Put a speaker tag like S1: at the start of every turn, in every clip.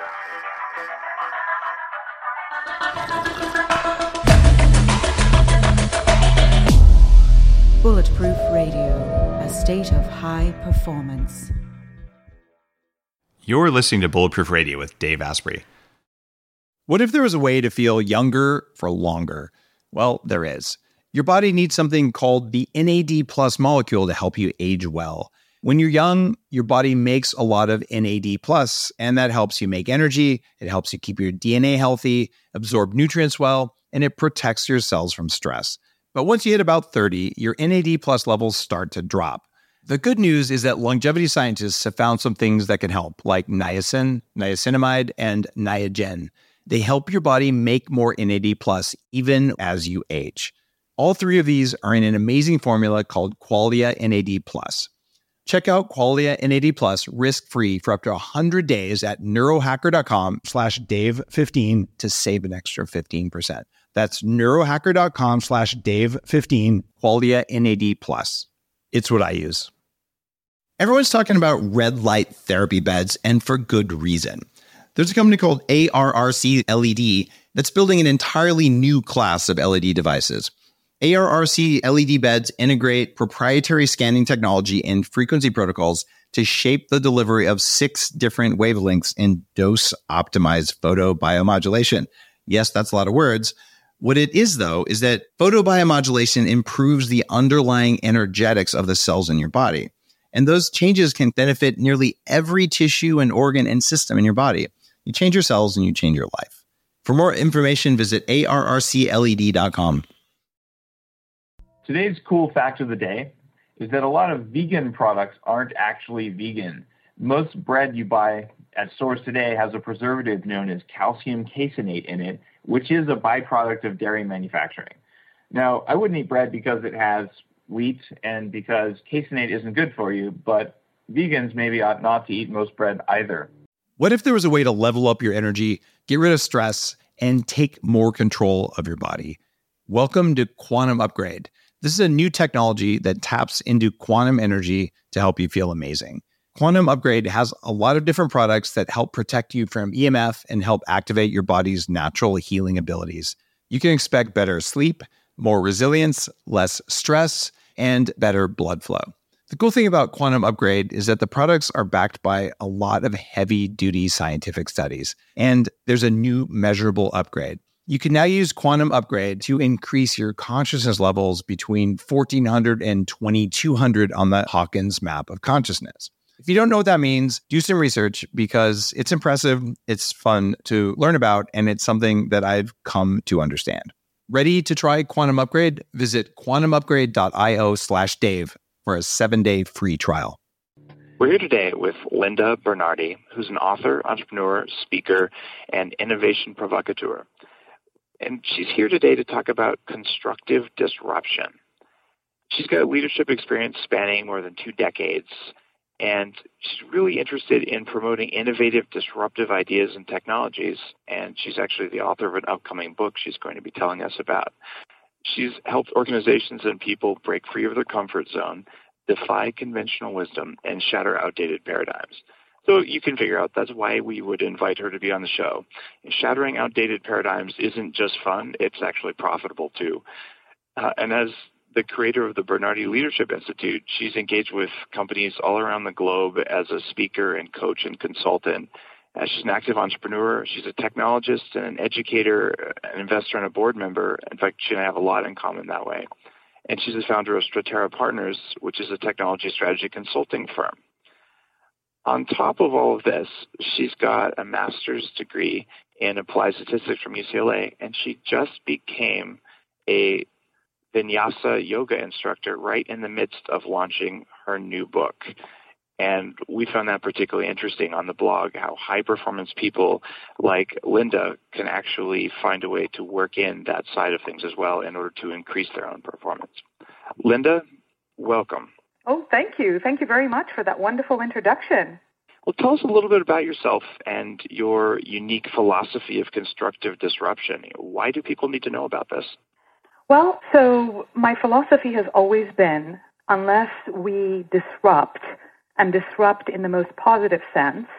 S1: Bulletproof Radio, a state of high performance.
S2: You're listening to Bulletproof Radio with Dave Asprey.
S3: What if there was a way to feel younger for longer? Well, there is. Your body needs something called the NAD+ molecule to help you age well. When you're young, your body makes a lot of NAD+, and that helps you make energy, it helps you keep your DNA healthy, absorb nutrients well, and it protects your cells from stress. But once you hit about 30, your NAD+ levels start to drop. The good news is that longevity scientists have found some things that can help, like niacin, niacinamide, and Niagen. They help your body make more NAD+ even as you age. All three of these are in an amazing formula called Qualia NAD+. Check out Qualia NAD+ risk-free for up to 100 days at neurohacker.com/Dave15 to save an extra 15%. That's neurohacker.com/Dave15, Qualia NAD+. It's what I use. Everyone's talking about red light therapy beds, and for good reason. There's a company called ARRC LED that's building an entirely new class of LED devices. ARRC LED beds integrate proprietary scanning technology and frequency protocols to shape the delivery of 6 different wavelengths in dose-optimized photobiomodulation. Yes, that's a lot of words. What it is, though, is that photobiomodulation improves the underlying energetics of the cells in your body. And those changes can benefit nearly every tissue and organ and system in your body. You change your cells and you change your life. For more information, visit arrcled.com.
S4: Today's cool fact of the day is that a lot of vegan products aren't actually vegan. Most bread you buy at stores today has a preservative known as calcium caseinate in it, which is a byproduct of dairy manufacturing. Now, I wouldn't eat bread because it has wheat and because caseinate isn't good for you, but vegans maybe ought not to eat most bread either.
S3: What if there was a way to level up your energy, get rid of stress, and take more control of your body? Welcome to Quantum Upgrade. This is a new technology that taps into quantum energy to help you feel amazing. Quantum Upgrade has a lot of different products that help protect you from EMF and help activate your body's natural healing abilities. You can expect better sleep, more resilience, less stress, and better blood flow. The cool thing about Quantum Upgrade is that the products are backed by a lot of heavy-duty scientific studies, and there's a new measurable upgrade. You can now use Quantum Upgrade to increase your consciousness levels between 1400 and 2200 on the Hawkins map of consciousness. If you don't know what that means, do some research because it's impressive, it's fun to learn about, and it's something that I've come to understand. Ready to try Quantum Upgrade? Visit quantumupgrade.io/Dave for a 7-day free trial.
S5: We're here today with Linda Bernardi, who's an author, entrepreneur, speaker, and innovation provocateur. And she's here today to talk about constructive disruption. She's got leadership experience spanning more than 2 decades, and she's really interested in promoting innovative, disruptive ideas and technologies. And she's actually the author of an upcoming book she's going to be telling us about. She's helped organizations and people break free of their comfort zone, defy conventional wisdom, and shatter outdated paradigms. So you can figure out that's why we would invite her to be on the show. Shattering outdated paradigms isn't just fun, it's actually profitable too. And as the creator of the Bernardi Leadership Institute, she's engaged with companies all around the globe as a speaker and coach and consultant. She's an active entrepreneur. She's a technologist and an educator, an investor, and a board member. In fact, she and I have a lot in common that way. And she's the founder of Stratera Partners, which is a technology strategy consulting firm. On top of all of this, she's got a master's degree in applied statistics from UCLA, and she just became a Vinyasa yoga instructor right in the midst of launching her new book. And we found that particularly interesting on the blog, how high-performance people like Linda can actually find a way to work in that side of things as well in order to increase their own performance. Linda, welcome.
S6: Oh, thank you. Thank you very much for that wonderful introduction.
S5: Well, tell us a little bit about yourself and your unique philosophy of constructive disruption. Why do people need to know about this?
S6: Well, so my philosophy has always been, unless we disrupt, and disrupt in the most positive sense,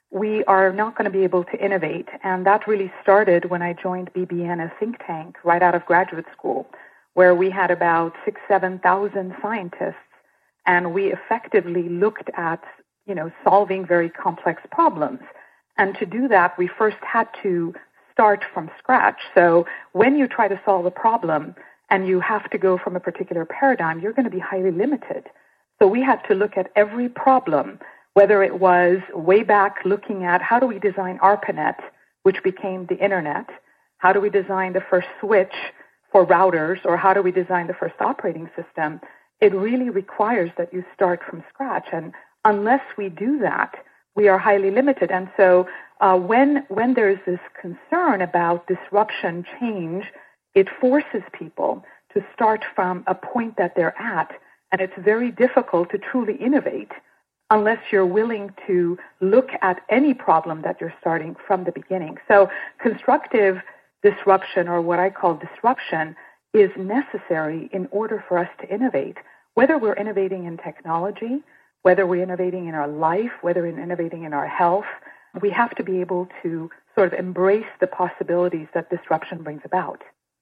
S6: we are not going to be able to innovate. And that really started when I joined BBN, a think tank, right out of graduate school, where we had about 6,000, 7,000 scientists. And we effectively looked at, solving very complex problems. And to do that, we first had to start from scratch. So when you try to solve a problem and you have to go from a particular paradigm, you're going to be highly limited. So we had to look at every problem, whether it was way back looking at how do we design ARPANET, which became the internet, how do we design the first switch for routers, or how do we design the first operating system. It really requires that you start from scratch. And unless we do that, we are highly limited. And so when there's this concern about disruption, change, it forces people to start from a point that they're at. And it's very difficult to truly innovate unless you're willing to look at any problem that you're starting from the beginning. So constructive disruption, or what I call disruption, is necessary in order for us to innovate, whether we're innovating in technology, whether we're innovating in our life, whether we're innovating in our health. We have to be able to sort of embrace the possibilities that disruption brings about.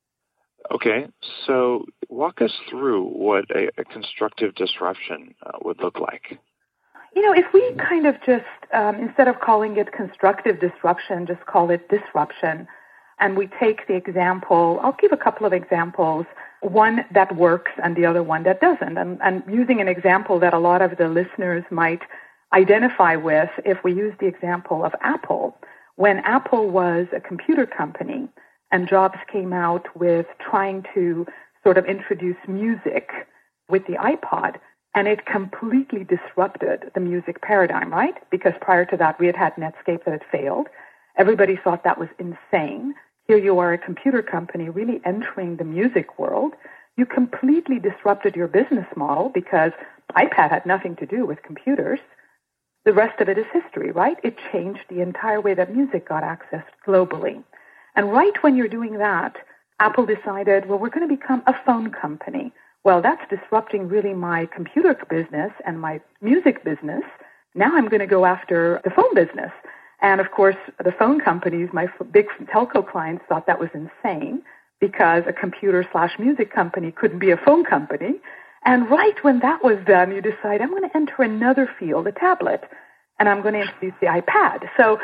S5: Okay, so walk us through what a constructive disruption would look like.
S6: If we kind of just, instead of calling it constructive disruption, just call it disruption, and we take the example, I'll give a couple of examples, one that works and the other one that doesn't. And using an example that a lot of the listeners might identify with, if we use the example of Apple, when Apple was a computer company and Jobs came out with trying to sort of introduce music with the iPod, and it completely disrupted the music paradigm, right? Because prior to that, we had Netscape that had failed. Everybody thought that was insane. Here you are, a computer company really entering the music world. You completely disrupted your business model because iPad had nothing to do with computers. The rest of it is history, right? It changed the entire way that music got accessed globally. And right when you're doing that, Apple decided, well, we're going to become a phone company. Well, that's disrupting really my computer business and my music business. Now I'm going to go after the phone business. And of course, the phone companies, my big telco clients, thought that was insane because a computer/music company couldn't be a phone company. And right when that was done, you decide, I'm going to enter another field, a tablet, and I'm going to introduce the iPad. So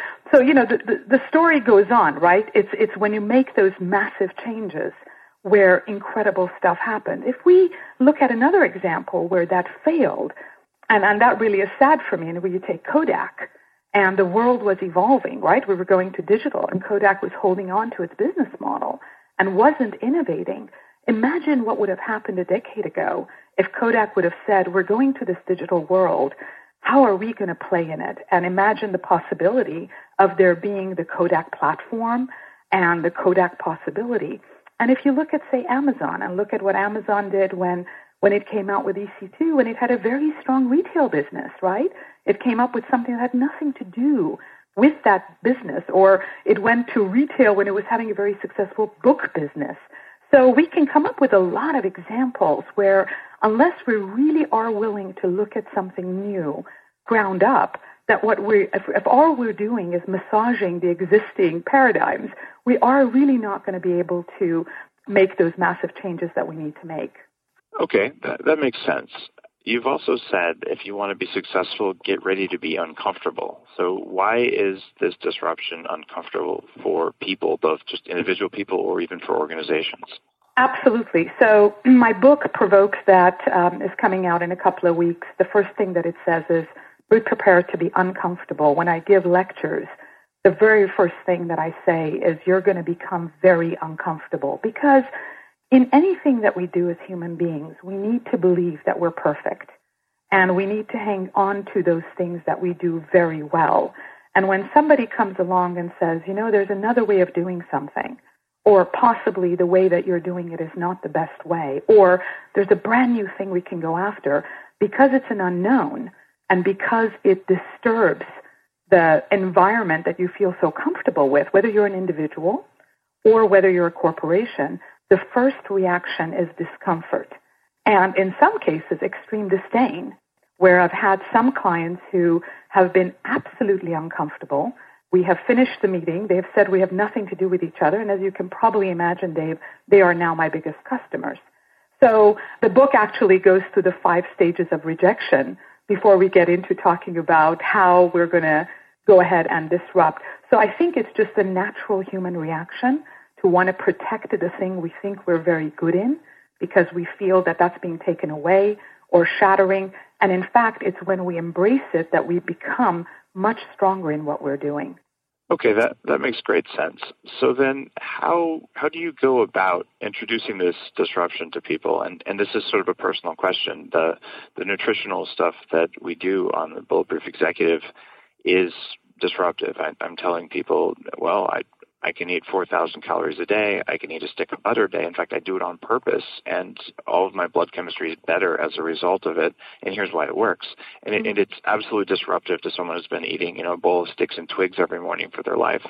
S6: the story goes on, right? It's when you make those massive changes where incredible stuff happened. If we look at another example where that failed, and that really is sad for me, and where you take Kodak, and the world was evolving, right? We were going to digital, and Kodak was holding on to its business model and wasn't innovating. Imagine what would have happened a decade ago if Kodak would have said, we're going to this digital world. How are we going to play in it? And imagine the possibility of there being the Kodak platform and the Kodak possibility. And if you look at, say, Amazon, and look at what Amazon did when it came out with EC2, and it had a very strong retail business, right? It came up with something that had nothing to do with that business, or it went to retail when it was having a very successful book business. So we can come up with a lot of examples where unless we really are willing to look at something new, ground up, that if all we're doing is massaging the existing paradigms, we are really not going to be able to make those massive changes that we need to make.
S5: Okay, that makes sense. You've also said if you want to be successful, get ready to be uncomfortable. So why is this disruption uncomfortable for people, both just individual people or even for organizations?
S6: Absolutely. So my book, Provoke, that is coming out in a couple of weeks, the first thing that it says is, be prepared to be uncomfortable. When I give lectures, the very first thing that I say is you're going to become very uncomfortable, because in anything that we do as human beings, we need to believe that we're perfect, and we need to hang on to those things that we do very well. And when somebody comes along and says, there's another way of doing something, or possibly the way that you're doing it is not the best way, or there's a brand new thing we can go after, because it's an unknown and because it disturbs the environment that you feel so comfortable with, whether you're an individual or whether you're a corporation, the first reaction is discomfort, and in some cases, extreme disdain. where I've had some clients who have been absolutely uncomfortable. We have finished the meeting. They have said we have nothing to do with each other. And as you can probably imagine, Dave, they are now my biggest customers. So the book actually goes through the 5 stages of rejection before we get into talking about how we're going to go ahead and disrupt. So I think it's just a natural human reaction to want to protect the thing we think we're very good in because we feel that that's being taken away or shattering. And in fact, it's when we embrace it that we become much stronger in what we're doing.
S5: Okay, that makes great sense. So then how do you go about introducing this disruption to people? And this is sort of a personal question. The nutritional stuff that we do on the Bulletproof Executive is disruptive. I'm telling people, well, I can eat 4,000 calories a day. I can eat a stick of butter a day. In fact, I do it on purpose, and all of my blood chemistry is better as a result of it. And here's why it works. And it's absolutely disruptive to someone who's been eating, a bowl of sticks and twigs every morning for their life.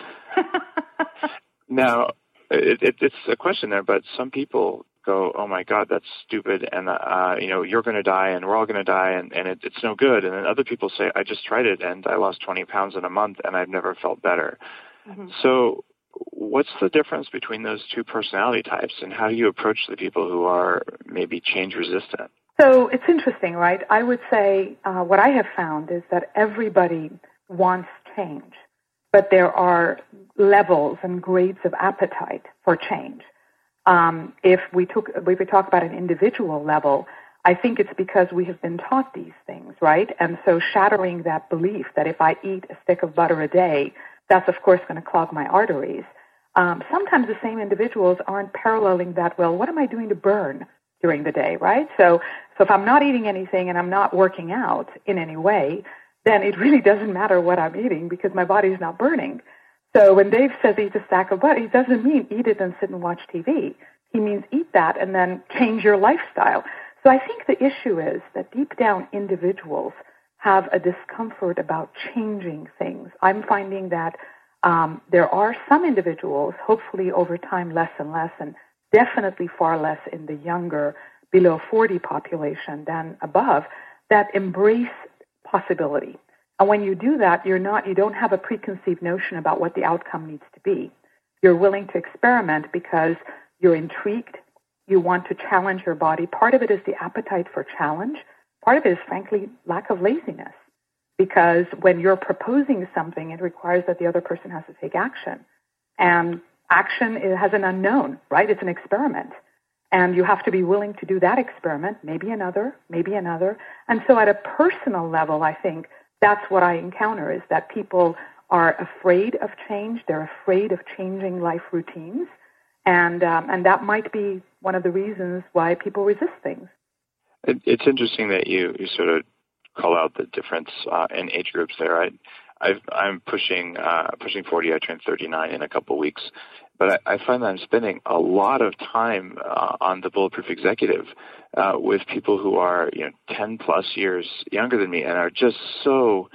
S5: Now, it's a question there, but some people go, oh my God, that's stupid, and you're going to die, and we're all going to die, and it's no good. And then other people say, I just tried it, and I lost 20 pounds in a month, and I've never felt better. Mm-hmm. So what's the difference between those two personality types, and how do you approach the people who are maybe change resistant?
S6: So it's interesting, right? I would say what I have found is that everybody wants change, but there are levels and grades of appetite for change. If we talk about an individual level, I think it's because we have been taught these things, right? And so shattering that belief that if I eat a stick of butter a day, that's, of course, going to clog my arteries. Sometimes the same individuals aren't paralleling that well. What am I doing to burn during the day, right? So if I'm not eating anything and I'm not working out in any way, then it really doesn't matter what I'm eating because my body's not burning. So when Dave says eat a stack of butter, he doesn't mean eat it and sit and watch TV. He means eat that and then change your lifestyle. So I think the issue is that deep down individuals have a discomfort about changing things. I'm finding that there are some individuals, hopefully over time less and less, and definitely far less in the younger, below 40 population than above, that embrace possibility. And when you do that, you don't have a preconceived notion about what the outcome needs to be. You're willing to experiment because you're intrigued. You want to challenge your body. Part of it is the appetite for challenge. Part of it is, frankly, lack of laziness. Because when you're proposing something, it requires that the other person has to take action. And action has an unknown, right? It's an experiment. And you have to be willing to do that experiment, maybe another. And so at a personal level, I think that's what I encounter is that people are afraid of change. They're afraid of changing life routines. And that might be one of the reasons why people resist things.
S5: It's interesting that you sort of call out the difference in age groups there. I'm pushing 40. I turn 39 in a couple of weeks. But I find that I'm spending a lot of time on the Bulletproof Executive with people who are 10 plus years younger than me and are just so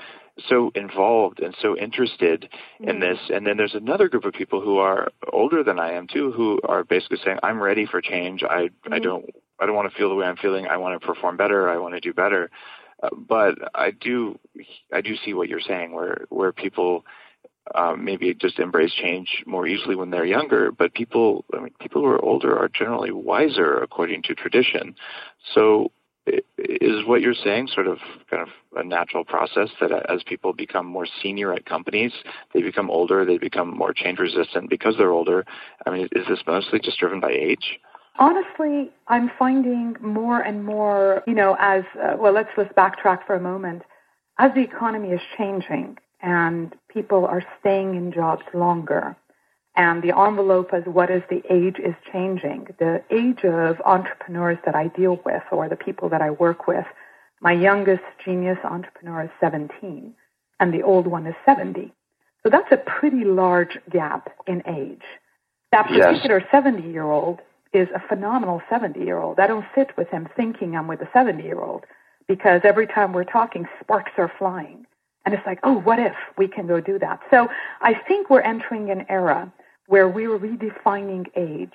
S5: involved and so interested in this. And then there's another group of people who are older than I am too, who are basically saying, I'm ready for change. I don't want to feel the way I'm feeling. I want to perform better. I want to do better. But I do see what you're saying, where people maybe just embrace change more easily when they're younger. But people who are older are generally wiser according to tradition. So is what you're saying sort of kind of a natural process that as people become more senior at companies, they become older, they become more change resistant because they're older? I mean, is this mostly just driven by age?
S6: Honestly, I'm finding more and more, let's backtrack for a moment. As the economy is changing and people are staying in jobs longer, and the envelope as what is the age is changing. The age of entrepreneurs that I deal with or the people that I work with, my youngest genius entrepreneur is 17 and the old one is 70. So that's a pretty large gap in age. That particular 70-year-old is a phenomenal 70-year-old. I don't sit with him thinking I'm with a 70-year-old because every time we're talking, sparks are flying. And it's like, oh, what if we can go do that? So I think we're entering an era where we're redefining age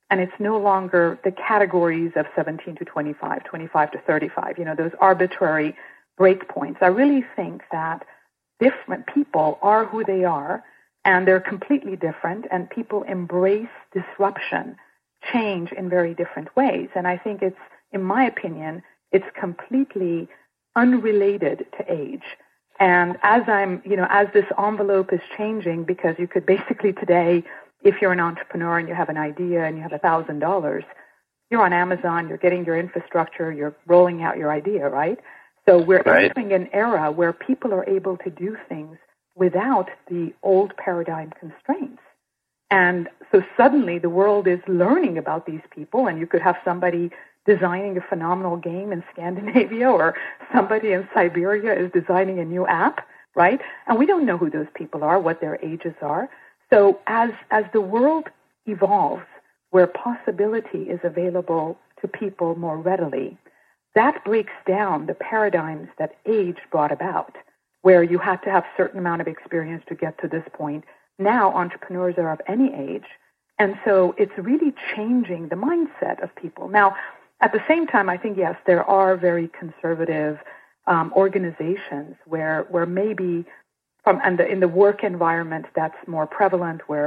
S6: And it's no longer the categories of 17 to 25, 25 to 35, those arbitrary breakpoints. I really think that different people are who they are, and they're completely different, and people embrace disruption, change in very different ways. And I think it's, in my opinion, it's completely unrelated to age. And as as this envelope is changing, because you could basically today, if you're an entrepreneur and you have an idea and you have $1,000, you're on Amazon, you're getting your infrastructure, you're rolling out your idea, right? So we're entering an era where people are able to do things without the old paradigm constraints. And so suddenly the world is learning about these people, and you could have somebody designing a phenomenal game in Scandinavia, or somebody in Siberia is designing a new app, right? And we don't know who those people are, what their ages are. So as the world evolves, where possibility is available to people more readily, that breaks down the paradigms that age brought about, where you had to have a certain amount of experience to get to this point. Now entrepreneurs are of any age, and so it's really changing the mindset of people. Now, at the same time, I think, yes, there are very conservative organizations where maybe in the work environment that's more prevalent, where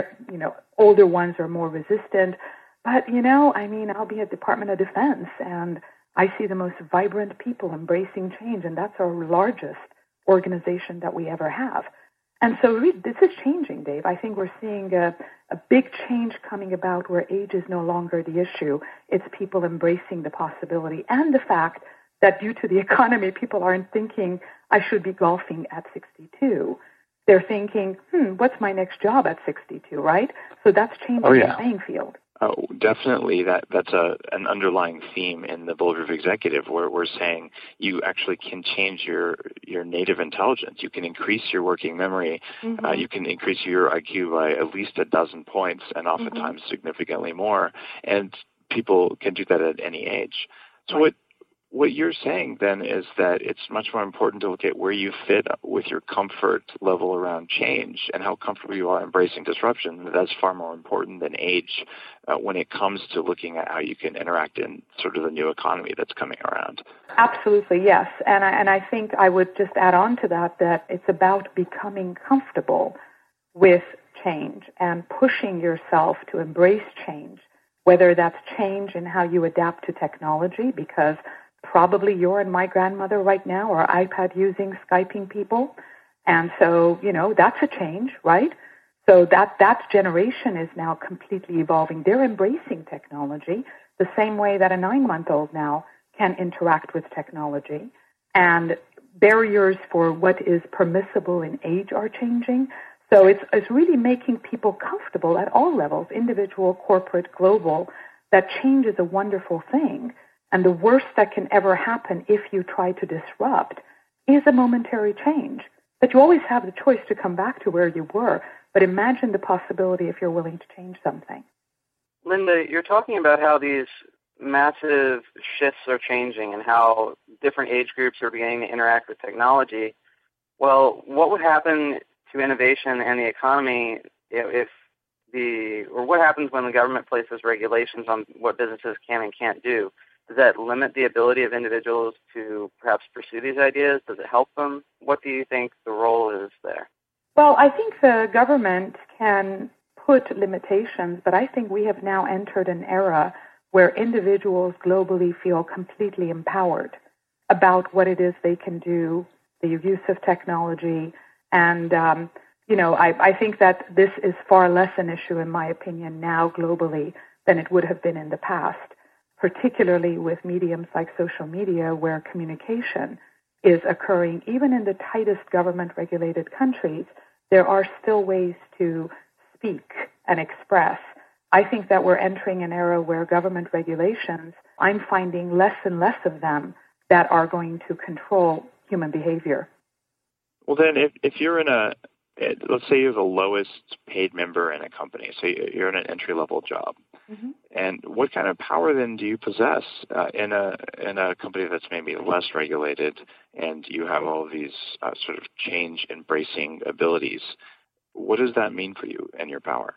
S6: older ones are more resistant. But I'll be at Department of Defense, and I see the most vibrant people embracing change, and that's our largest organization that we ever have. And so this is changing, Dave. I think we're seeing a big change coming about where age is no longer the issue. It's people embracing the possibility, and the fact that due to the economy, people aren't thinking, I should be golfing at 62. They're thinking, what's my next job at 62, right? So that's changing the playing field.
S5: Oh, definitely. That's an underlying theme in the Bulletproof Executive, where we're saying you actually can change your native intelligence. You can increase your working memory. Mm-hmm. You can increase your IQ by at least 12 points, and oftentimes significantly more. And people can do that at any age. So what you're saying then is that it's much more important to look at where you fit with your comfort level around change and how comfortable you are embracing disruption. That's far more important than age when it comes to looking at how you can interact in sort of the new economy that's coming around.
S6: Absolutely, yes. And I think I would just add on to that it's about becoming comfortable with change and pushing yourself to embrace change, whether that's change in how you adapt to technology, because probably you're and my grandmother right now are iPad using, Skyping people. And so, that's a change, right? So that generation is now completely evolving. They're embracing technology the same way that a 9-month-old now can interact with technology. And barriers for what is permissible in age are changing. So it's really making people comfortable at all levels, individual, corporate, global, that change is a wonderful thing. And the worst that can ever happen if you try to disrupt is a momentary change. That you always have the choice to come back to where you were, but imagine the possibility if you're willing to change something.
S7: Linda, you're talking about how these massive shifts are changing and how different age groups are beginning to interact with technology. Well, what would happen to innovation and the economy what happens when the government places regulations on what businesses can and can't do? Does that limit the ability of individuals to perhaps pursue these ideas? Does it help them? What do you think the role is there?
S6: Well, I think the government can put limitations, but I think we have now entered an era where individuals globally feel completely empowered about what it is they can do, the use of technology. And, I think that this is far less an issue, in my opinion, now globally than it would have been in the past, particularly with mediums like social media, where communication is occurring. Even in the tightest government-regulated countries, there are still ways to speak and express. I think that we're entering an era where government regulations, I'm finding less and less of them that are going to control human behavior.
S5: Well, then, if you're let's say you're the lowest paid member in a company, so you're in an entry-level job, and what kind of power then do you possess in a company that's maybe less regulated, and you have all of these sort of change-embracing abilities? What does that mean for you and your power?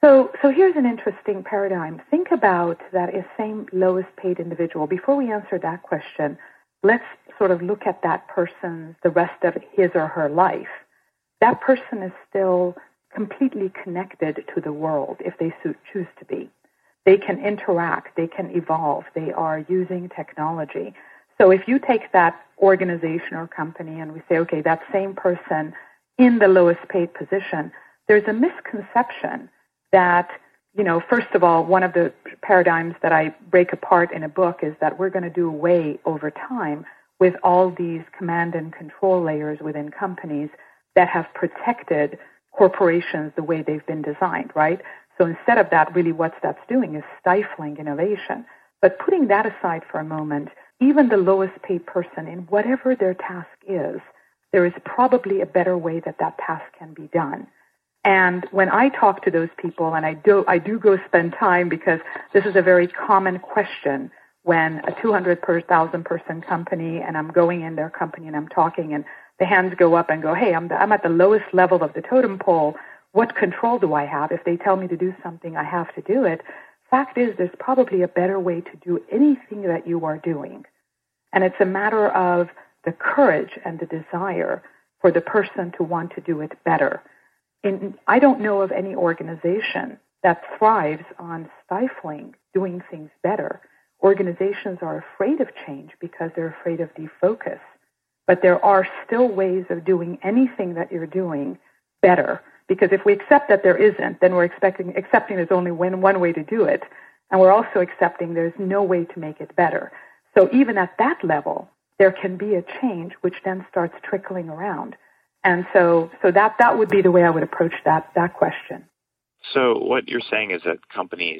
S6: So here's an interesting paradigm. Think about that same lowest paid individual. Before we answer that question, let's sort of look at that person's, the rest of his or her life. That person is still completely connected to the world if they choose to be. They can interact, they can evolve, they are using technology. So if you take that organization or company and we say, okay, that same person in the lowest paid position, there's a misconception that, first of all, one of the paradigms that I break apart in a book is that we're going to do away over time with all these command and control layers within companies that have protected corporations the way they've been designed, right? So instead of that, really what that's doing is stifling innovation. But putting that aside for a moment, even the lowest paid person in whatever their task is, there is probably a better way that task can be done. And when I talk to those people, and I do go spend time, because this is a very common question when a 200,000 person company, and I'm going in their company and I'm talking, and the hands go up and go, hey, I'm at the lowest level of the totem pole. What control do I have? If they tell me to do something, I have to do it. Fact is, there's probably a better way to do anything that you are doing. And it's a matter of the courage and the desire for the person to want to do it better. I don't know of any organization that thrives on stifling doing things better. Organizations are afraid of change because they're afraid of defocus. But there are still ways of doing anything that you're doing better. Because if we accept that there isn't, then we're accepting there's only one way to do it. And we're also accepting there's no way to make it better. So even at that level, there can be a change which then starts trickling around. And so that would be the way I would approach that question.
S5: So what you're saying is that companies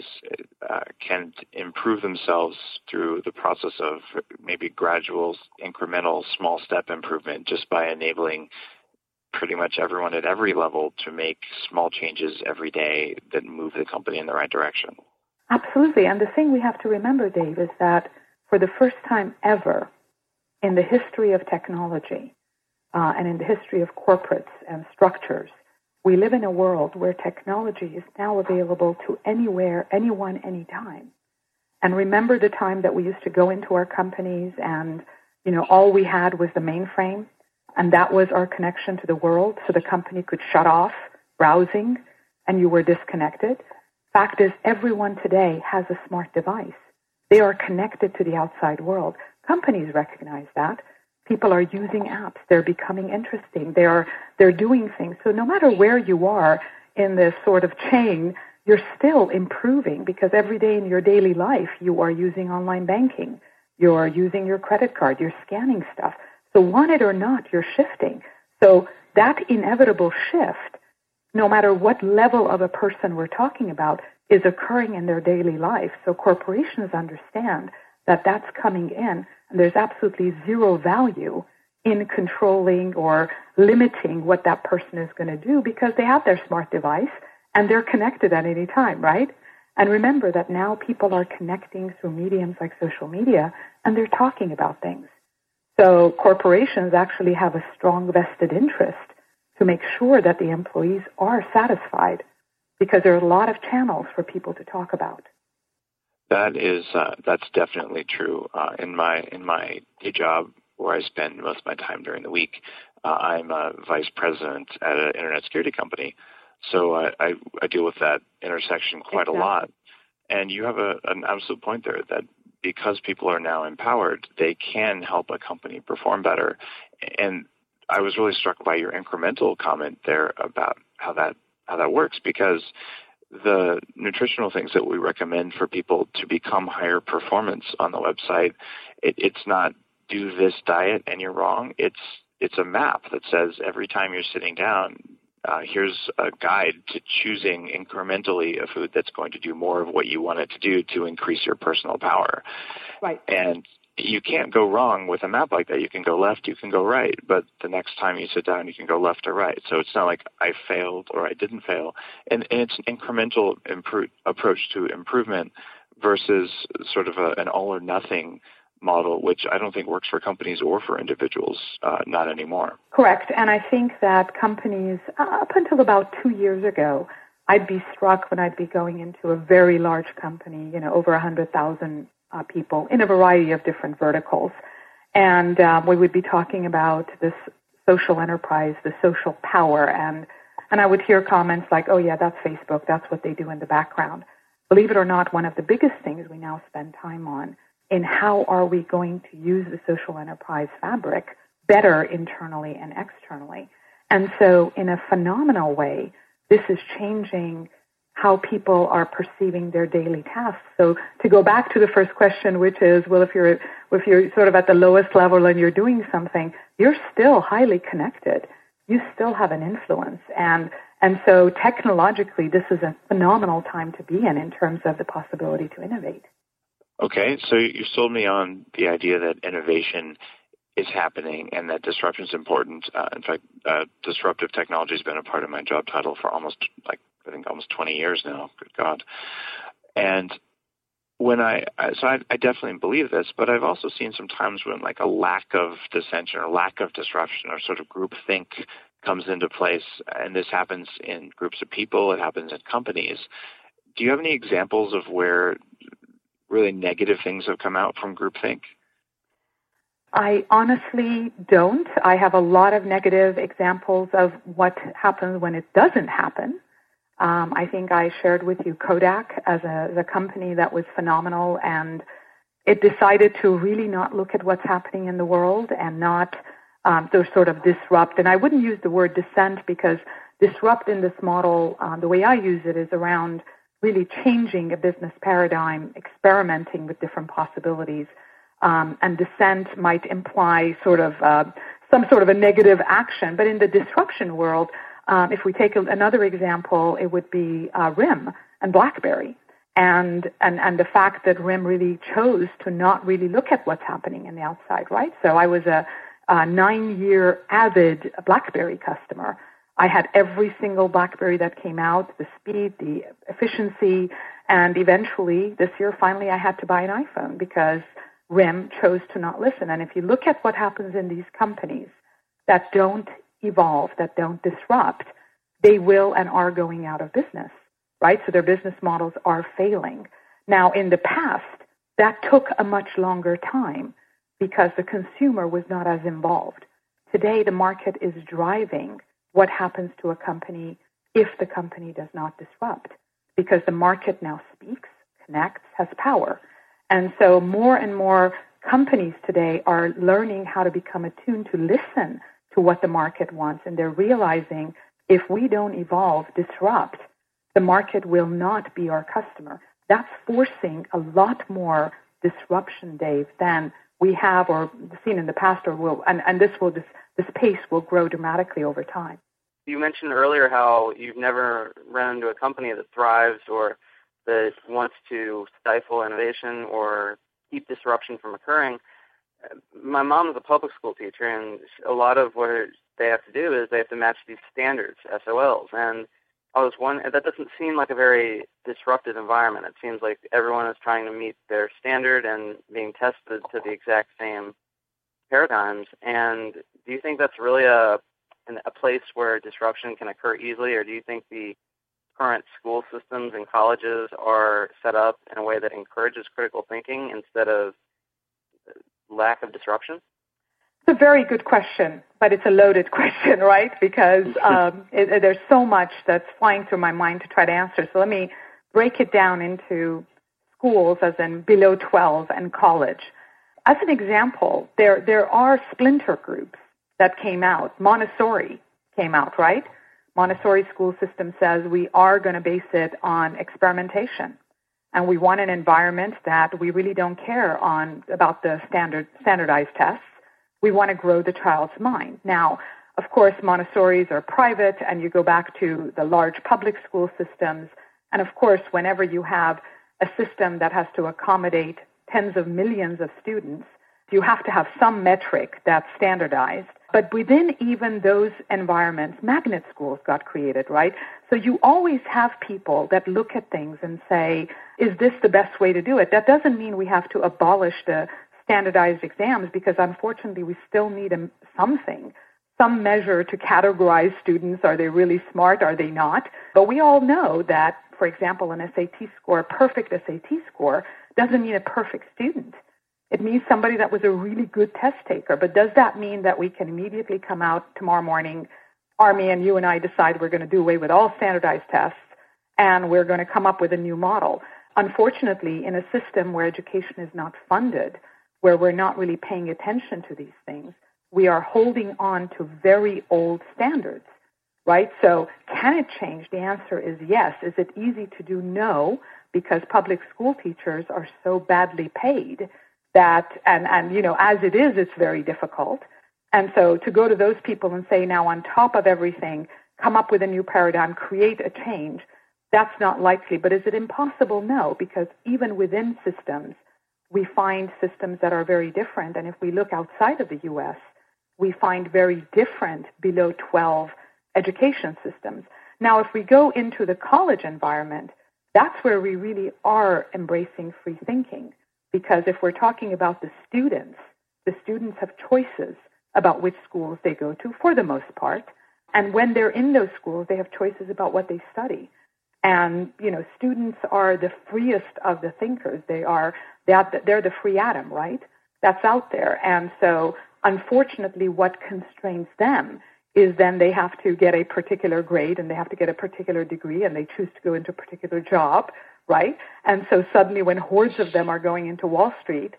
S5: can improve themselves through the process of maybe gradual, incremental, small step improvement just by enabling pretty much everyone at every level to make small changes every day that move the company in the right direction.
S6: Absolutely. And the thing we have to remember, Dave, is that for the first time ever in the history of technology and in the history of corporates and structures, we live in a world where technology is now available to anywhere, anyone, anytime. And remember the time that we used to go into our companies and, all we had was the mainframe, and that was our connection to the world, so the company could shut off browsing and you were disconnected. Fact is, everyone today has a smart device. They are connected to the outside world. Companies recognize that. People are using apps. They're becoming interesting. They're doing things. So no matter where you are in this sort of chain, you're still improving because every day in your daily life, you are using online banking. You're using your credit card. You're scanning stuff. So want it or not, you're shifting. So that inevitable shift, no matter what level of a person we're talking about, is occurring in their daily life. So corporations understand that that's coming in, and there's absolutely zero value in controlling or limiting what that person is going to do because they have their smart device and they're connected at any time, right? And remember that now people are connecting through mediums like social media and they're talking about things. So corporations actually have a strong vested interest to make sure that the employees are satisfied because there are a lot of channels for people to talk about.
S5: That's definitely true. In my day job, where I spend most of my time during the week, I'm a vice president at an internet security company. So I deal with that intersection quite a lot. And you have an absolute point there that because people are now empowered, they can help a company perform better. And I was really struck by your incremental comment there about how that works, because the nutritional things that we recommend for people to become higher performance on the website, it's not do this diet and you're wrong. It's a map that says every time you're sitting down, here's a guide to choosing incrementally a food that's going to do more of what you want it to do to increase your personal power.
S6: Right.
S5: And you can't go wrong with a map like that. You can go left, you can go right, but the next time you sit down, you can go left or right. So it's not like I failed or I didn't fail. And it's an incremental approach to improvement versus sort of an all or nothing model, which I don't think works for companies or for individuals, not anymore.
S6: Correct. And I think that companies, up until about 2 years ago, I'd be struck when I'd be going into a very large company, over 100,000 people in a variety of different verticals. And we would be talking about this social enterprise, the social power, and I would hear comments like, oh yeah, that's Facebook, that's what they do in the background. Believe it or not, one of the biggest things we now spend time on in how are we going to use the social enterprise fabric better internally and externally. And so in a phenomenal way, this is changing how people are perceiving their daily tasks. So to go back to the first question, which is, well, if you're sort of at the lowest level and you're doing something, you're still highly connected. You still have an influence. And so technologically, this is a phenomenal time to be in terms of the possibility to innovate.
S5: Okay, so you sold me on the idea that innovation is happening and that disruption is important. In fact, disruptive technology has been a part of my job title for almost 20 years now. Good God. And when I definitely believe this, but I've also seen some times when like a lack of dissension or lack of disruption or sort of groupthink comes into place, and this happens in groups of people, it happens in companies. Do you have any examples of where really negative things have come out from groupthink?
S6: I honestly don't. I have a lot of negative examples of what happens when it doesn't happen. I think I shared with you Kodak as a company that was phenomenal, and it decided to really not look at what's happening in the world and not sort of disrupt. And I wouldn't use the word dissent, because disrupt in this model, the way I use it, is around really changing a business paradigm, experimenting with different possibilities. And dissent might imply sort of some sort of a negative action. But in the disruption world, if we take another example, it would be RIM and BlackBerry, and the fact that RIM really chose to not really look at what's happening in the outside, right? So I was a 9-year avid BlackBerry customer. I had every single BlackBerry that came out, the speed, the efficiency, and eventually this year, finally, I had to buy an iPhone because RIM chose to not listen. And if you look at what happens in these companies that don't evolve, that don't disrupt, they will and are going out of business, right? So their business models are failing. Now, in the past, that took a much longer time because the consumer was not as involved. Today, the market is driving what happens to a company if the company does not disrupt, because the market now speaks, connects, has power. And so more and more companies today are learning how to become attuned to listen to what the market wants. And they're realizing if we don't evolve, disrupt, the market will not be our customer. That's forcing a lot more disruption, Dave, than we have or seen in the past, or will, and this pace will grow dramatically over time.
S7: You mentioned earlier how you've never run into a company that thrives or that wants to stifle innovation or keep disruption from occurring. My mom is a public school teacher, and a lot of what they have to do is they have to match these standards, SOLs. And I was wondering, that doesn't seem like a very disruptive environment. It seems like everyone is trying to meet their standard and being tested to the exact same paradigms. And do you think that's really a place where disruption can occur easily, or do you think the current school systems and colleges are set up in a way that encourages critical thinking instead of lack of disruption?
S6: It's a very good question, but it's a loaded question, right? Because there's so much that's flying through my mind to try to answer. So let me break it down into schools, as in below 12, and college. As an example, there are splinter groups that came out. Montessori came out, right? Montessori school system says we are going to base it on experimentation, and we want an environment that we really don't care about the standardized tests. We want to grow the child's mind. Now, of course, Montessoris are private, and you go back to the large public school systems. And of course, whenever you have a system that has to accommodate tens of millions of students, you have to have some metric that's standardized. But within even those environments, magnet schools got created, right? So you always have people that look at things and say, is this the best way to do it? That doesn't mean we have to abolish the standardized exams, because unfortunately we still need something some measure to categorize students. Are they really smart? Are they not? But we all know that, for example, an SAT score, a perfect SAT score, doesn't mean a perfect student. It means somebody that was a really good test taker. But does that mean that we can immediately come out tomorrow morning, Army and you and I decide we're going to do away with all standardized tests and we're going to come up with a new model? Unfortunately, in a system where education is not funded, where we're not really paying attention to these things, we are holding on to very old standards, right? So can it change? The answer is yes. Is it easy to do? No, because public school teachers are so badly paid that, and you know, as it is, it's very difficult. And so to go to those people and say, now on top of everything, come up with a new paradigm, create a change, that's not likely. But is it impossible? No, because even within systems, we find systems that are very different. And if we look outside of the U.S., we find very different below 12 education systems. Now, if we go into the college environment, that's where we really are embracing free thinking. Because if we're talking about the students have choices about which schools they go to for the most part. And when they're in those schools, they have choices about what they study. And, you know, students are the freest of the thinkers. They're the free atom, right? That's out there. And so, unfortunately, what constrains them is then they have to get a particular grade and they have to get a particular degree and they choose to go into a particular job, right? And so suddenly when hordes of them are going into Wall Street,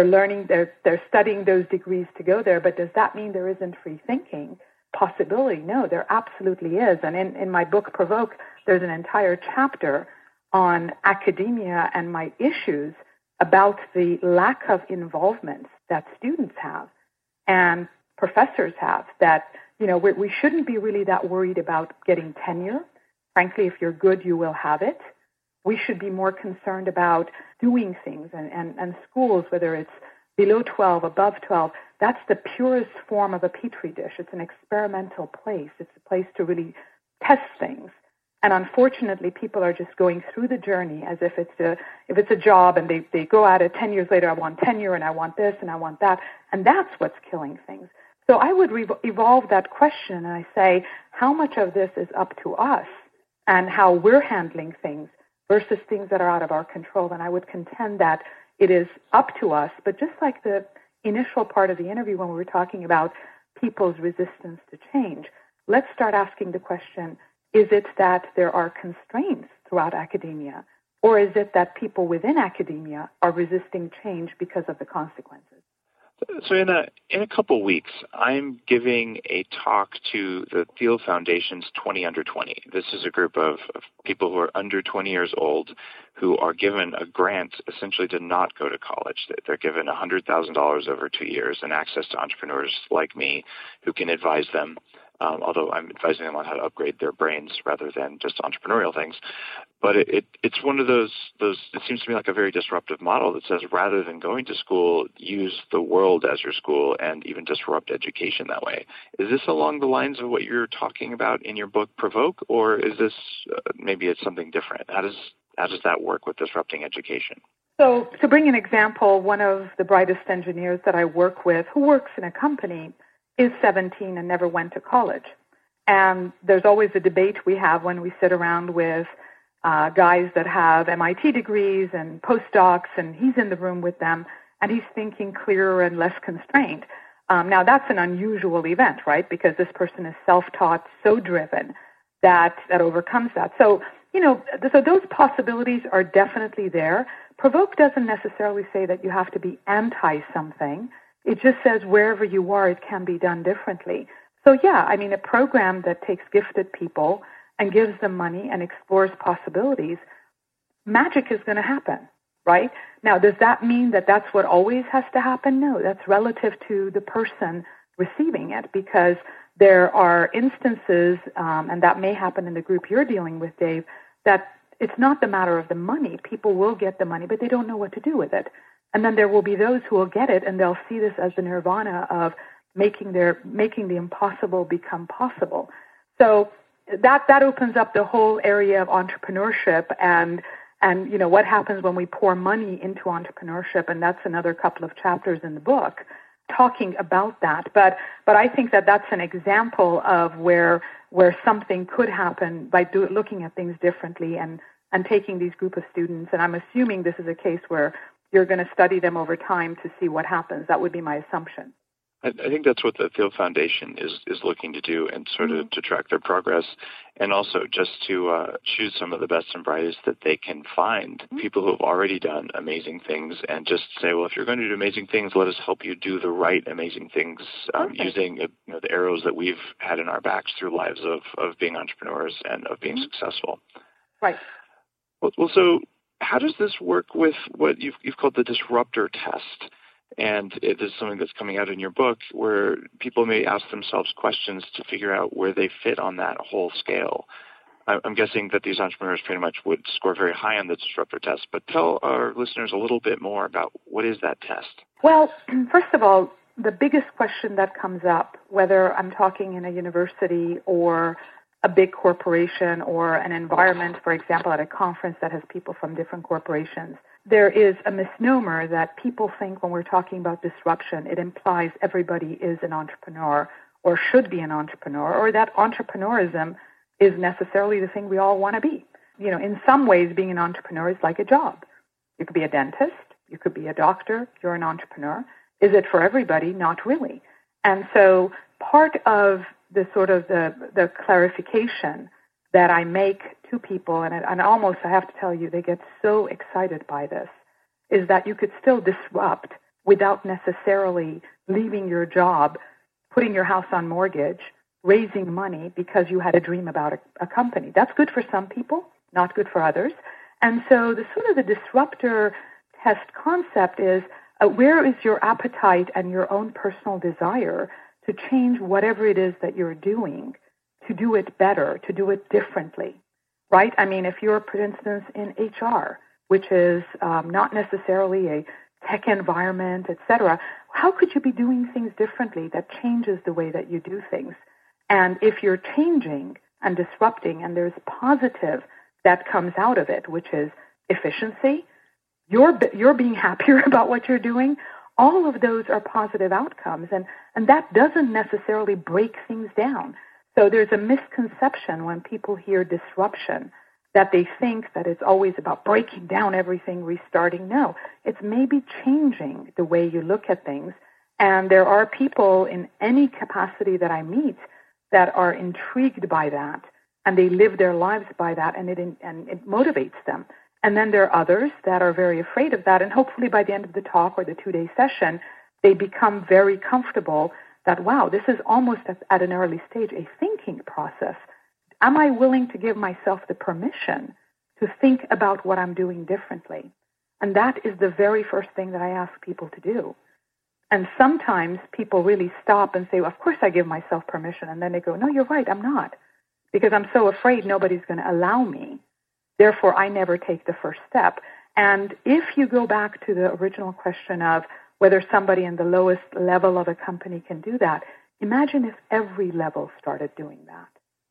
S6: they're studying those degrees to go there. But does that mean there isn't free thinking possibility? No, there absolutely is. And in my book, Provoke, there's an entire chapter on academia and my issues about the lack of involvement that students have and professors have, that, you know, we shouldn't be really that worried about getting tenure. Frankly, if you're good, you will have it. We should be more concerned about doing things, and schools, whether it's below 12, above 12, that's the purest form of a petri dish. It's an experimental place. It's a place to really test things. And unfortunately, people are just going through the journey as if it's a job, and they go at it 10 years later, I want tenure, and I want this, and I want that. And that's what's killing things. So I would evolve that question, and I say, how much of this is up to us and how we're handling things versus things that are out of our control? And I would contend that it is up to us, but just like the initial part of the interview when we were talking about people's resistance to change, let's start asking the question, is it that there are constraints throughout academia, or is it that people within academia are resisting change because of the consequences?
S5: So in a couple weeks, I'm giving a talk to the Thiel Foundation's 20 Under 20. This is a group of people who are under 20 years old who are given a grant essentially to not go to college. They're given $100,000 over 2 years and access to entrepreneurs like me who can advise them, although I'm advising them on how to upgrade their brains rather than just entrepreneurial things. But it's one of those, it seems to me like a very disruptive model that says rather than going to school, use the world as your school and even disrupt education that way. Is this along the lines of what you're talking about in your book, Provoke, or is this maybe it's something different? How does that work with disrupting education?
S6: So to bring an example, one of the brightest engineers that I work with who works in a company is 17 and never went to college. And there's always a debate we have when we sit around with guys that have MIT degrees and postdocs, and he's in the room with them, and he's thinking clearer and less constrained. Now, that's an unusual event, right, because this person is self-taught, so driven that overcomes that. So, you know, so those possibilities are definitely there. Provoke doesn't necessarily say that you have to be anti-something. It just says wherever you are, it can be done differently. So, yeah, I mean, a program that takes gifted people and gives them money and explores possibilities, magic is going to happen, right? Now, does that mean that that's what always has to happen? No, that's relative to the person receiving it, because there are instances, and that may happen in the group you're dealing with, Dave, that it's not the matter of the money. People will get the money, but they don't know what to do with it. And then there will be those who will get it, and they'll see this as the nirvana of making the impossible become possible. So that opens up the whole area of entrepreneurship and you know what happens when we pour money into entrepreneurship, and that's another couple of chapters in the book. talking about that. But I think that that's an example of where something could happen by looking at things differently and taking these group of students. And I'm assuming this is a case where you're going to study them over time to see what happens. That would be my assumption.
S5: I think that's what the Thiel Foundation is looking to do, and sort of to track their progress, and also just to choose some of the best and brightest that they can find, people who have already done amazing things, and just say, well, if you're going to do amazing things, let us help you do the right amazing things, using the arrows that we've had in our backs through lives of being entrepreneurs and of being successful.
S6: Right.
S5: Well, so how does this work with what you've called the disruptor test? And it is something that's coming out in your book, where people may ask themselves questions to figure out where they fit on that whole scale. I'm guessing that these entrepreneurs pretty much would score very high on the disruptor test, but tell our listeners a little bit more about what is that test?
S6: Well, first of all, the biggest question that comes up, whether I'm talking in a university or a big corporation or an environment, for example, at a conference that has people from different corporations, there is a misnomer that people think when we're talking about disruption, it implies everybody is an entrepreneur or should be an entrepreneur, or that entrepreneurism is necessarily the thing we all want to be. In some ways, being an entrepreneur is like a job. You could be a dentist, you could be a doctor, you're an entrepreneur. Is it for everybody? Not really. And so part of the sort of the clarification that I make to people, and almost I have to tell you, they get so excited by this, is that you could still disrupt without necessarily leaving your job, putting your house on mortgage, raising money because you had a dream about a company. That's good for some people, not good for others. And so the sort of the disruptor test concept is where is your appetite and your own personal desire to change whatever it is that you're doing, to do it better, to do it differently, right? I mean, if you're, for instance, in HR, which is not necessarily a tech environment, et cetera, how could you be doing things differently that changes the way that you do things? And if you're changing and disrupting and there's positive that comes out of it, which is efficiency, you're being happier about what you're doing, all of those are positive outcomes. And that doesn't necessarily break things down. So there's a misconception when people hear disruption that they think that it's always about breaking down everything, restarting. No, it's maybe changing the way you look at things. And there are people in any capacity that I meet that are intrigued by that, and they live their lives by that, and it motivates them. And then there are others that are very afraid of that, and hopefully by the end of the talk or the 2-day session, they become very comfortable that, wow, this is almost at an early stage a thinking process. Am I willing to give myself the permission to think about what I'm doing differently? And that is the very first thing that I ask people to do. And sometimes people really stop and say, well, of course I give myself permission. And then they go, no, you're right, I'm not. Because I'm so afraid nobody's going to allow me. Therefore, I never take the first step. And if you go back to the original question of whether somebody in the lowest level of a company can do that, imagine if every level started doing that.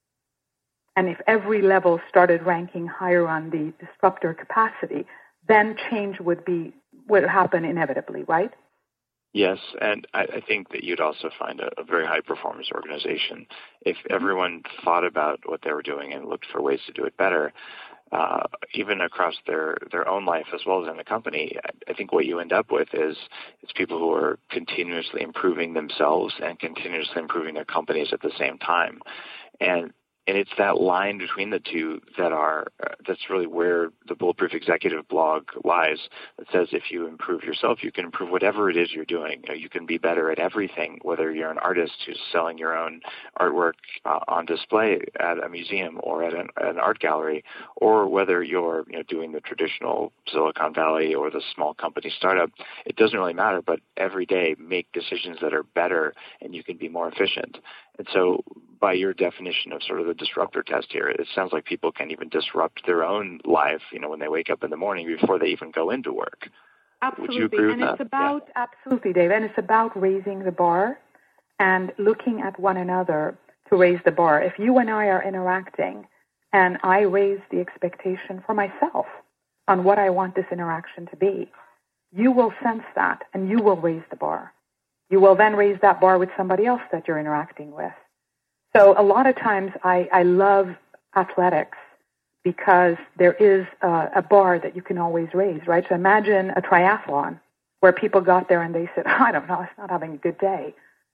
S6: And if every level started ranking higher on the disruptor capacity, then change would happen inevitably, right?
S5: Yes, and I think that you'd also find a very high-performance organization if everyone thought about what they were doing and looked for ways to do it better, even across their own life as well as in the company. I think what you end up with is people who are continuously improving themselves and continuously improving their companies at the same time. And it's that line between the two that's really where the Bulletproof Executive blog lies. It says if you improve yourself, you can improve whatever it is you're doing. You can be better at everything, whether you're an artist who's selling your own artwork on display at a museum or at an art gallery, or whether you're doing the traditional Silicon Valley or the small company startup. It doesn't really matter, but every day make decisions that are better and you can be more efficient. And so by your definition of sort of the disruptor test here, it sounds like people can even disrupt their own life, when they wake up in the morning before they even go into work.
S6: Absolutely.
S5: Would you agree with that?
S6: It's about, absolutely, Dave, and it's about raising the bar and looking at one another to raise the bar. If you and I are interacting and I raise the expectation for myself on what I want this interaction to be, you will sense that and you will raise the bar. You will then raise that bar with somebody else that you're interacting with. So a lot of times I love athletics because there is a bar that you can always raise, right? So imagine a triathlon where people got there and they said, I don't know, it's not having a good day.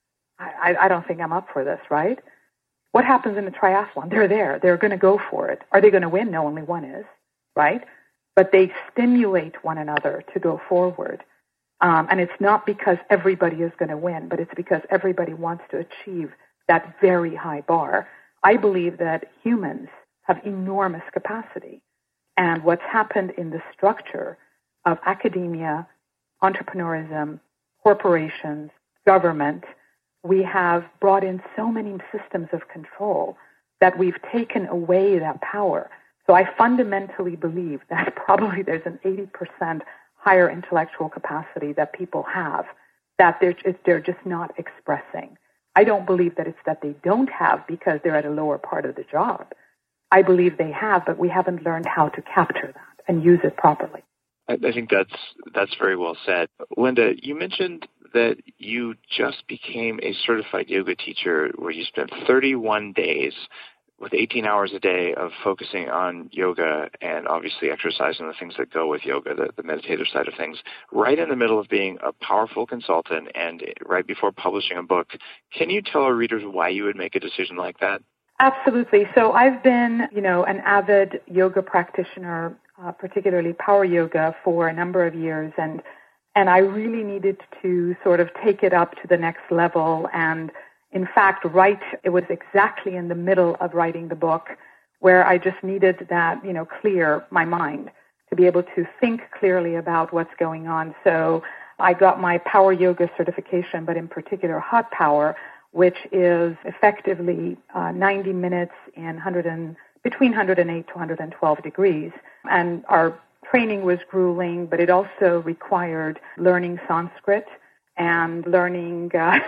S6: I don't think I'm up for this, right? What happens in a triathlon? They're there. They're going to go for it. Are they going to win? No, only one is, right? But they stimulate one another to go forward. And it's not because everybody is going to win, but it's because everybody wants to achieve that very high bar. I believe that humans have enormous capacity. And what's happened in the structure of academia, entrepreneurism, corporations, government, we have brought in so many systems of control that we've taken away that power. So I fundamentally believe that probably there's an 80% higher intellectual capacity that people have that they're just not expressing. I don't believe that it's that they don't have because they're at a lower part of the job. I believe they have, but we haven't learned how to capture that and use it properly.
S5: I think that's very well said. Linda, you mentioned that you just became a certified yoga teacher where you spent 31 days with 18 hours a day of focusing on yoga and obviously exercise and the things that go with yoga, the meditative side of things, right in the middle of being a powerful consultant and right before publishing a book. Can you tell our readers why you would make a decision like that?
S6: Absolutely. So I've been, an avid yoga practitioner, particularly power yoga, for a number of years, and I really needed to sort of take it up to the next level. And in fact, it was exactly in the middle of writing the book where I just needed that, clear my mind to be able to think clearly about what's going on. So I got my power yoga certification, but in particular hot power, which is effectively 90 minutes in between 108 to 112 degrees. And our training was grueling, but it also required learning Sanskrit and learning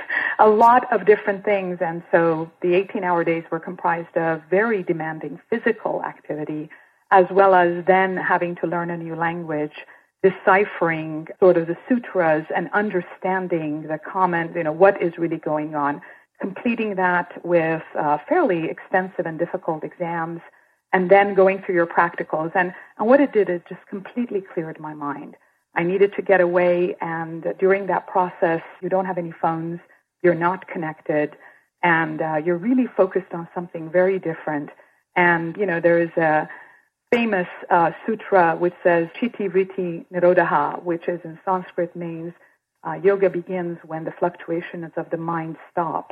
S6: a lot of different things. And so the 18-hour days were comprised of very demanding physical activity, as well as then having to learn a new language, deciphering sort of the sutras and understanding the comment, what is really going on, completing that with fairly extensive and difficult exams, and then going through your practicals. And what it did is just completely cleared my mind. I needed to get away, and during that process, you don't have any phones, you're not connected, and you're really focused on something very different. And, there is a famous sutra which says, Chitti Vritti Nirodha, which is in Sanskrit means yoga begins when the fluctuations of the mind stop.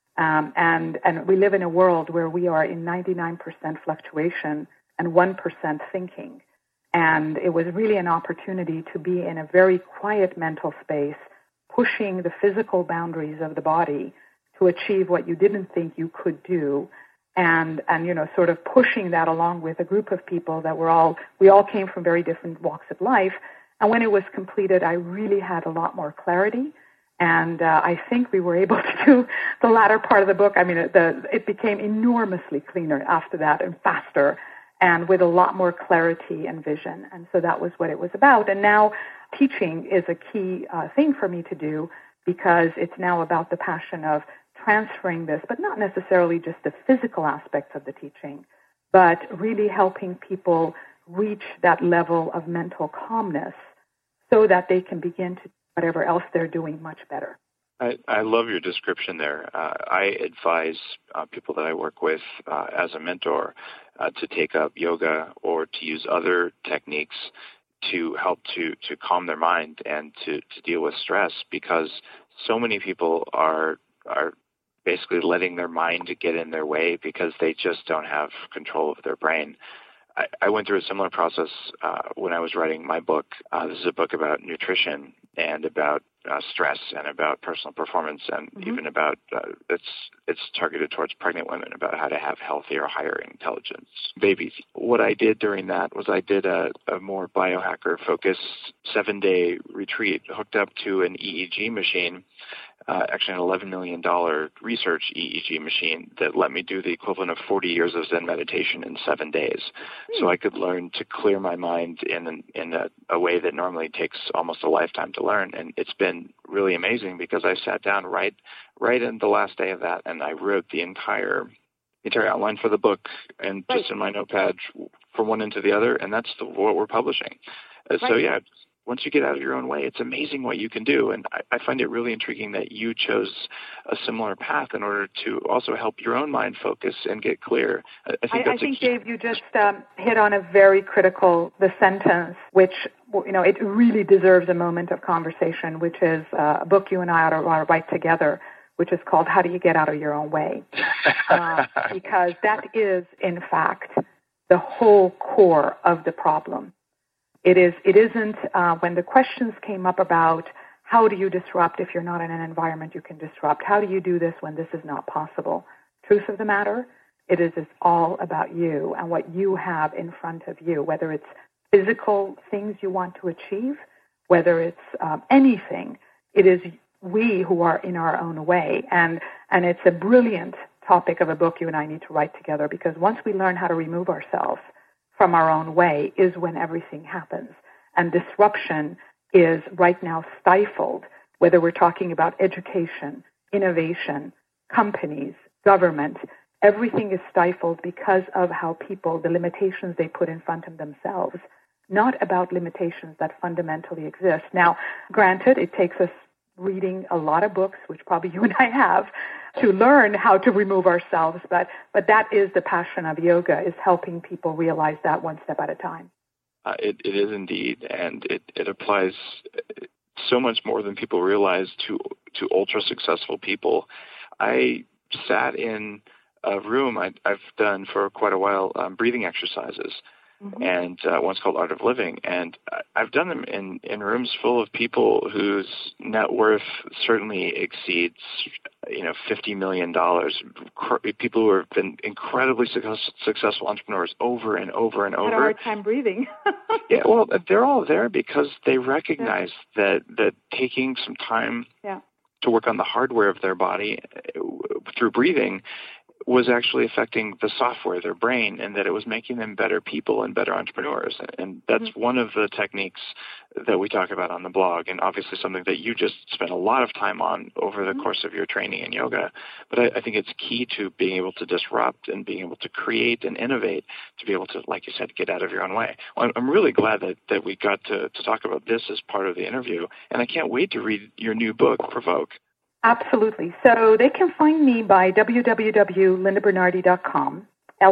S6: And we live in a world where we are in 99% fluctuation and 1% thinking. And it was really an opportunity to be in a very quiet mental space, pushing the physical boundaries of the body to achieve what you didn't think you could do, and sort of pushing that along with a group of people that we all came from very different walks of life. And when it was completed, I really had a lot more clarity. And I think we were able to do the latter part of the book. I mean, it became enormously cleaner after that and faster and with a lot more clarity and vision. And so that was what it was about. And now teaching is a key thing for me to do because it's now about the passion of transferring this, but not necessarily just the physical aspects of the teaching, but really helping people reach that level of mental calmness so that they can begin to do whatever else they're doing much better.
S5: I love your description there. I advise people that I work with as a mentor to take up yoga or to use other techniques to help to calm their mind and to deal with stress, because so many people are basically letting their mind get in their way because they just don't have control of their brain. I went through a similar process when I was writing my book. This is a book about nutrition and about stress and about personal performance and even about, it's targeted towards pregnant women, about how to have healthier, higher intelligence babies. What I did during that was I did a more biohacker-focused 7-day retreat hooked up to an EEG machine actually an $11 million research EEG machine that let me do the equivalent of 40 years of Zen meditation in 7 days. So I could learn to clear my mind in a way that normally takes almost a lifetime to learn. And it's been really amazing because I sat down right in the last day of that, and I wrote the entire outline for the book and just in my notepad from one end to the other, and that's what we're publishing. So yeah, once you get out of your own way, it's amazing what you can do. And I find it really intriguing that you chose a similar path in order to also help your own mind focus and get clear. I think,
S6: Dave, you just hit on a very critical, the sentence, which, it really deserves a moment of conversation, which is a book you and I ought to write together, which is called How Do You Get Out of Your Own Way? Because that is, in fact, the whole core of the problem. It isn't when the questions came up about how do you disrupt if you're not in an environment you can disrupt? How do you do this when this is not possible? Truth of the matter, it's all about you and what you have in front of you, whether it's physical things you want to achieve, whether it's anything. It is we who are in our own way. And it's a brilliant topic of a book you and I need to write together, because once we learn how to remove ourselves from our own way is when everything happens. And disruption is right now stifled, whether we're talking about education, innovation, companies, government. Everything is stifled because of how people, the limitations they put in front of themselves, not about limitations that fundamentally exist. Now, granted, it takes us reading a lot of books, which probably you and I have, to learn how to remove ourselves. But that is the passion of yoga, is helping people realize that one step at a time.
S5: It is indeed, and it applies so much more than people realize to ultra successful people. I sat in a room I've done for quite a while, breathing exercises. Mm-hmm. And one's called Art of Living. And I've done them in rooms full of people whose net worth certainly exceeds, $50 million. People who have been incredibly successful entrepreneurs over and over and over.
S6: Had a hard time breathing.
S5: Yeah, well, they're all there because they recognize that taking some time to work on the hardware of their body through breathing was actually affecting the software, their brain, and that it was making them better people and better entrepreneurs. And that's one of the techniques that we talk about on the blog, and obviously something that you just spent a lot of time on over the course of your training in yoga. But I think it's key to being able to disrupt and being able to create and innovate, to be able to, like you said, get out of your own way. Well, I'm really glad that we got to talk about this as part of the interview, and I can't wait to read your new book, Provoke.
S6: Absolutely. So they can find me by www.lindabernardi.com,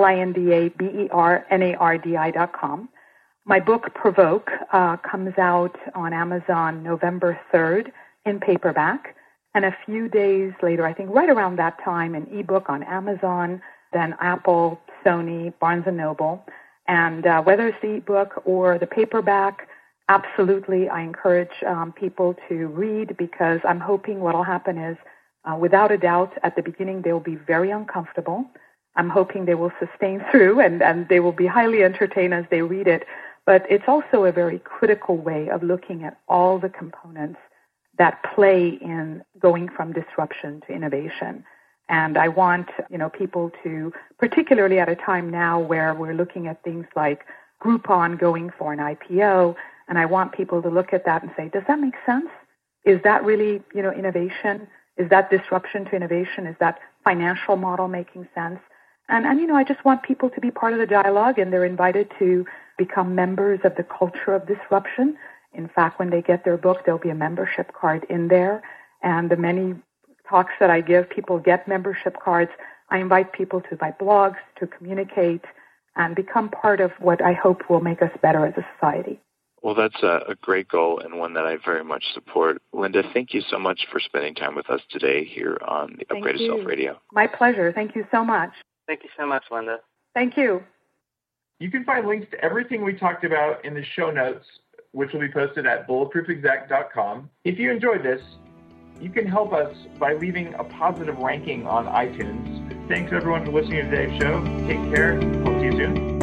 S6: LINDABERNARDI.com. My book, Provoke, comes out on Amazon November 3rd in paperback, and a few days later, I think right around that time, an ebook on Amazon, then Apple, Sony, Barnes & Noble. And whether it's the ebook or the paperback, absolutely, I encourage people to read, because I'm hoping what will happen is, without a doubt, at the beginning they will be very uncomfortable. I'm hoping they will sustain through and they will be highly entertained as they read it. But it's also a very critical way of looking at all the components that play in going from disruption to innovation. And I want, people to, particularly at a time now where we're looking at things like Groupon going for an IPO, and I want people to look at that and say, does that make sense? Is that really, innovation? Is that disruption to innovation? Is that financial model making sense? And I just want people to be part of the dialogue, and they're invited to become members of the culture of disruption. In fact, when they get their book, there'll be a membership card in there. And the many talks that I give, people get membership cards. I invite people to my blogs, to communicate, and become part of what I hope will make us better as a society.
S5: Well, that's a great goal, and one that I very much support. Linda, thank you so much for spending time with us today here on the Upgraded Self Radio.
S6: My pleasure. Thank you so much.
S7: Thank you so much, Linda.
S6: Thank you.
S4: You can find links to everything we talked about in the show notes, which will be posted at bulletproofexec.com. If you enjoyed this, you can help us by leaving a positive ranking on iTunes. Thanks, everyone, for listening to today's show. Take care. Hope to see you soon.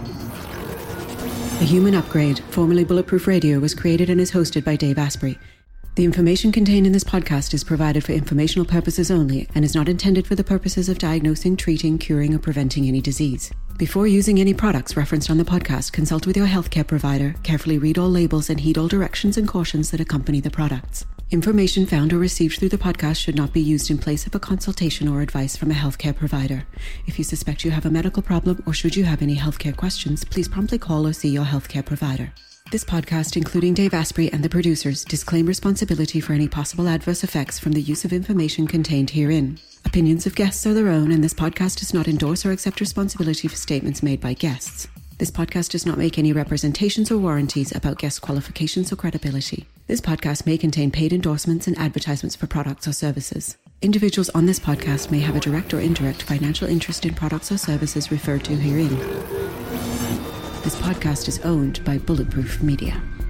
S1: The Human Upgrade, formerly Bulletproof Radio, was created and is hosted by Dave Asprey.
S8: The information contained in this podcast is provided for informational purposes only and is not intended for the purposes of diagnosing, treating, curing, or preventing any disease. Before using any products referenced on the podcast, consult with your healthcare provider, carefully read all labels, and heed all directions and cautions that accompany the products. Information found or received through the podcast should not be used in place of a consultation or advice from a healthcare provider. If you suspect you have a medical problem or should you have any healthcare questions, please promptly call or see your healthcare provider. This podcast, including Dave Asprey and the producers, disclaim responsibility for any possible adverse effects from the use of information contained herein. Opinions of guests are their own, and this podcast does not endorse or accept responsibility for statements made by guests. This podcast does not make any representations or warranties about guest qualifications or credibility. This podcast may contain paid endorsements and advertisements for products or services. Individuals on this podcast may have a direct or indirect financial interest in products or services referred to herein. This podcast is owned by Bulletproof Media.